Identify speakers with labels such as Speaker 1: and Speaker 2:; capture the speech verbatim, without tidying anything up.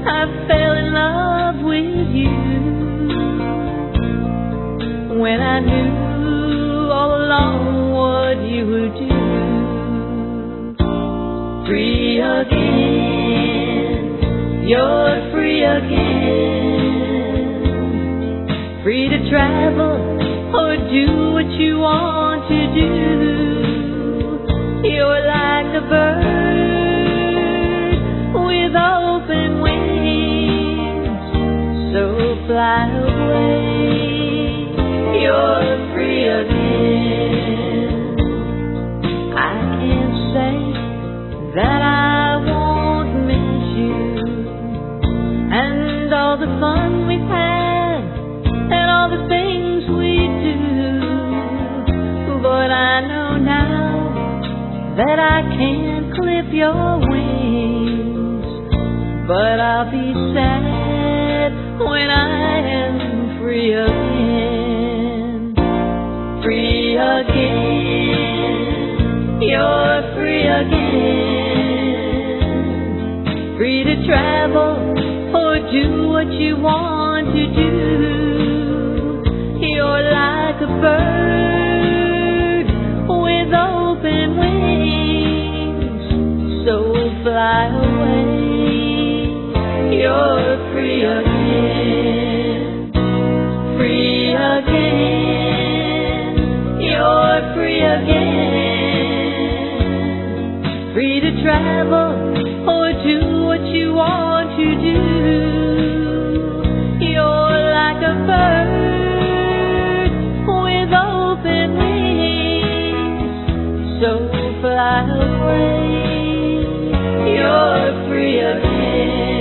Speaker 1: I fell in love with you when I knew all along what you would do. Free again, you're free again, free to travel or do what you want to do. You're like a bird with open wings, so fly away. You're free again. I can't say that I won't miss you, and all the fun we've had, and all the things we do. But I know now that I can't clip your wings, but I'll be sad when I am free again. Free again, you're free again, free to travel or do what you want to do. You're like a bird with open wings, so fly away. You're free again, free again, you're free again, free to travel or do what you want to do. You're like a bird with open wings, so fly away. You're free again.